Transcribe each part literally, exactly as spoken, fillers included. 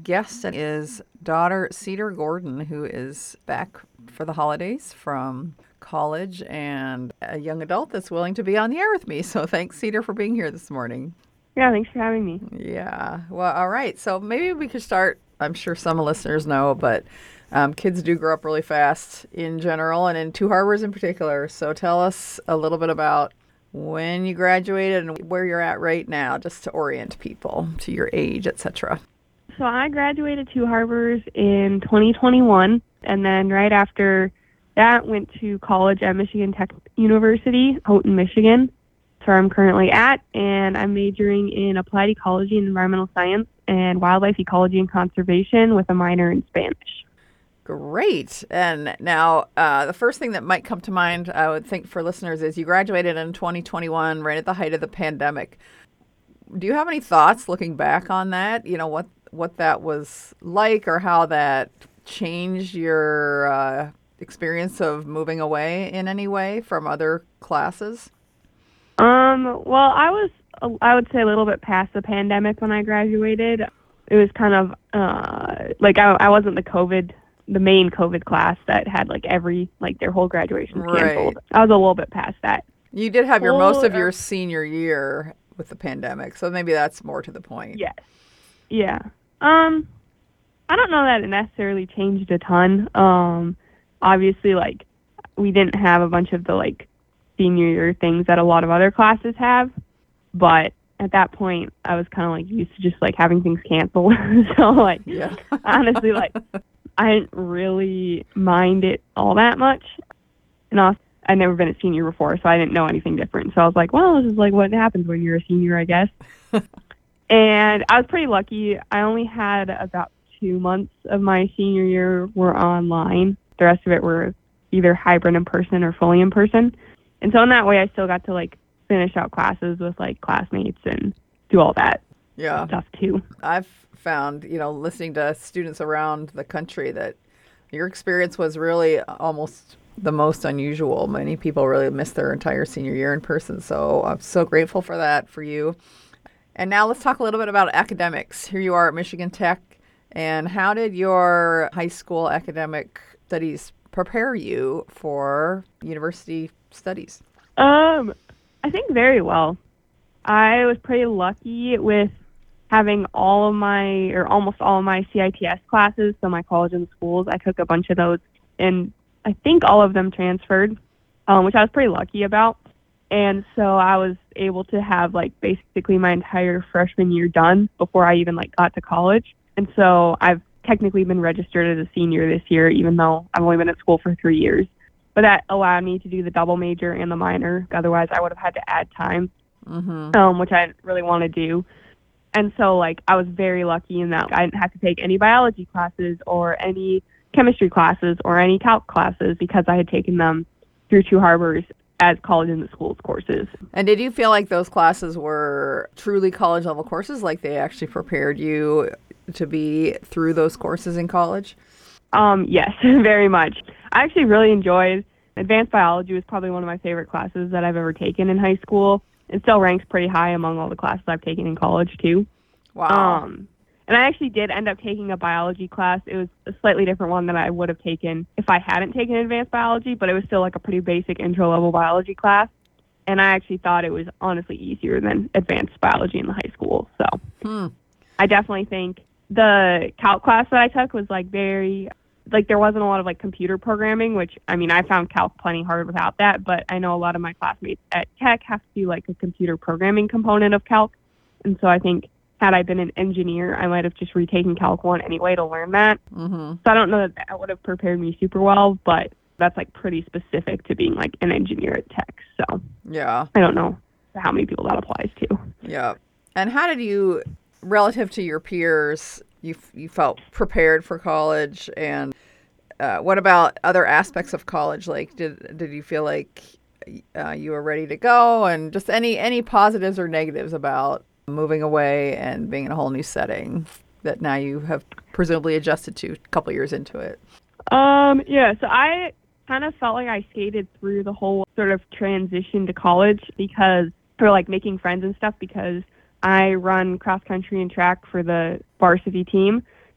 guest is daughter Cedar Gordon, who is back for the holidays from college and a young adult that's willing to be on the air with me. So thanks, Cedar, for being here this morning. Yeah, thanks for having me. Yeah. Well, all right. So maybe we could start. I'm sure some listeners know, but um, kids do grow up really fast in general and in Two Harbors in particular. So tell us a little bit about when you graduated and where you're at right now, just to orient people to your age, et cetera. So I graduated Two Harbors in twenty twenty-one, and then right after that went to college at Michigan Tech University, Houghton, Michigan. That's where I'm currently at, and I'm majoring in applied ecology and environmental science and wildlife ecology and conservation with a minor in Spanish. Great. And now uh, the first thing that might come to mind, I would think, for listeners is you graduated in twenty twenty-one, right at the height of the pandemic. Do you have any thoughts looking back on that? You know, what, what that was like or how that changed your uh, experience of moving away in any way from other classes? Um, well, I was, I would say, a little bit past the pandemic when I graduated. It was kind of uh, like I, I wasn't the COVID the main COVID class that had like every, like their whole graduation canceled. Right. I was a little bit past that. You did have your Well, most of your uh, senior year with the pandemic, so maybe that's more to the point. Yes. Yeah. Um, I don't know that it necessarily changed a ton. Um, obviously, like, we didn't have a bunch of the, like, senior year things that a lot of other classes have, but at that point, I was kind of, like, used to just, like, having things canceled. So, like, Yeah. honestly, like, I didn't really mind it all that much. And also, I'd never been a senior before, so I didn't know anything different. So I was like, well, this is like what happens when you're a senior, I guess. And I was pretty lucky. I only had about two months of my senior year were online. The rest of it were either hybrid in person or fully in person. And so in that way, I still got to like finish out classes with like classmates and do all that Yeah. stuff too. I've found, you know, listening to students around the country that your experience was really almost the most unusual. Many people really missed their entire senior year in person. So I'm so grateful for that for you. And now let's talk a little bit about academics. Here you are at Michigan Tech. And how did your high school academic studies prepare you for university studies? Um, I think very well. I was pretty lucky with having all of my, or almost all of my C I T S classes, so my college and schools. I took a bunch of those, and I think all of them transferred, um, which I was pretty lucky about. And so I was able to have, like, basically my entire freshman year done before I even, like, got to college. And so I've technically been registered as a senior this year, even though I've only been at school for three years. But that allowed me to do the double major and the minor. Otherwise, I would have had to add time, Mm-hmm. um, which I didn't really want to do. And so, like, I was very lucky in that I didn't have to take any biology classes or any chemistry classes or any calc classes because I had taken them through Two Harbors as college and the schools courses. And did you feel like those classes were truly college level courses, like they actually prepared you to be through those courses in college? Um, yes, very much. I actually really enjoyed advanced biology. Was probably one of my favorite classes that I've ever taken in high school. It still ranks pretty high among all the classes I've taken in college, too. Wow. Um, and I actually did end up taking a biology class. It was a slightly different one than I would have taken if I hadn't taken advanced biology, but it was still like a pretty basic intro-level biology class. And I actually thought it was honestly easier than advanced biology in the high school. So Hmm. I definitely think the calc class that I took was like very, like there wasn't a lot of like computer programming, which I mean, I found calc plenty hard without that, but I know a lot of my classmates at Tech have to do like a computer programming component of calc. And so I think had I been an engineer, I might have just retaken Calc one anyway to learn that. Mm-hmm. So I don't know that that would have prepared me super well, but that's like pretty specific to being like an engineer at Tech. So Yeah. I don't know how many people that applies to. Yeah. And how did you, relative to your peers, you you felt prepared for college? And uh, what about other aspects of college? Like, did did you feel like uh, you were ready to go? And just any any positives or negatives about moving away and being in a whole new setting that now you have presumably adjusted to a couple years into it? Um, yeah, so I kind of felt like I skated through the whole sort of transition to college because for like making friends and stuff because I run cross country and track for the varsity team.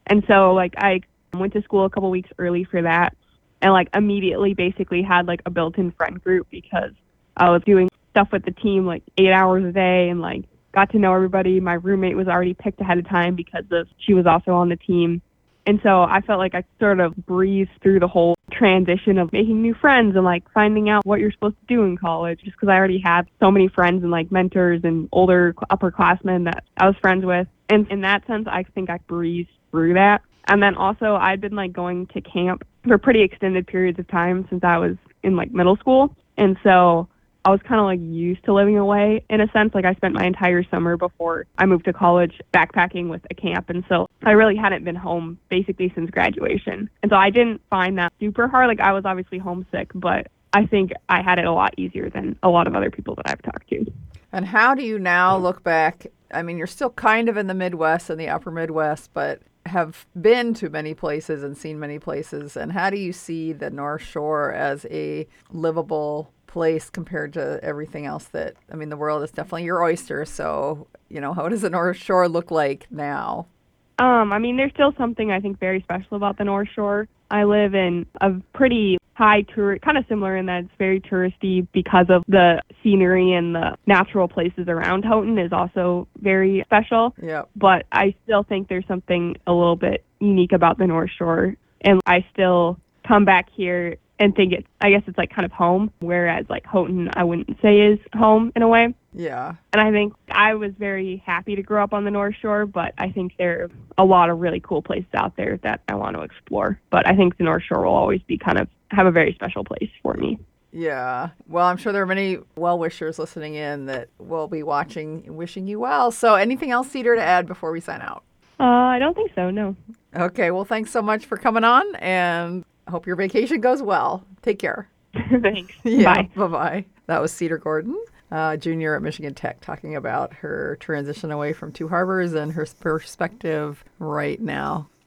And so like I went to school a couple weeks early for that, and like immediately basically had like a built-in friend group because I was doing stuff with the team like eight hours a day and like got to know everybody. My roommate was already picked ahead of time because of she was also on the team. And so I felt like I sort of breezed through the whole transition of making new friends and like finding out what you're supposed to do in college just because I already had so many friends and like mentors and older upperclassmen that I was friends with. And in that sense, I think I breezed through that. And then also I'd been like going to camp for pretty extended periods of time since I was in like middle school. And so I was kind of like used to living away in a sense. Like I spent my entire summer before I moved to college backpacking with a camp. And so I really hadn't been home basically since graduation. And so I didn't find that super hard. Like I was obviously homesick, but I think I had it a lot easier than a lot of other people that I've talked to. And how do you now look back? I mean, you're still kind of in the Midwest and the upper Midwest, but have been to many places and seen many places. And how do you see the North Shore as a livable place compared to everything else that, I mean, the world is definitely your oyster. So, you know, how does the North Shore look like now? Um, I mean, there's still something I think very special about the North Shore. I live in a pretty high tour, kind of similar in that it's very touristy because of the scenery and the natural places around Houghton is also very special. Yep. But I still think there's something a little bit unique about the North Shore. And I still come back here and think it's, I guess it's like kind of home, whereas like Houghton, I wouldn't say is home in a way. Yeah. And I think I was very happy to grow up on the North Shore, but I think there are a lot of really cool places out there that I want to explore. But I think the North Shore will always be kind of have a very special place for me. Yeah. Well, I'm sure there are many well-wishers listening in that will be watching and wishing you well. So anything else, Cedar, to add before we sign out? Uh, I don't think so, no. Okay. Well, thanks so much for coming on, and I hope your vacation goes well. Take care. Thanks. Yeah, Bye. Bye-bye. That was Cedar Gordon, uh, junior at Michigan Tech, talking about her transition away from Two Harbors and her perspective right now.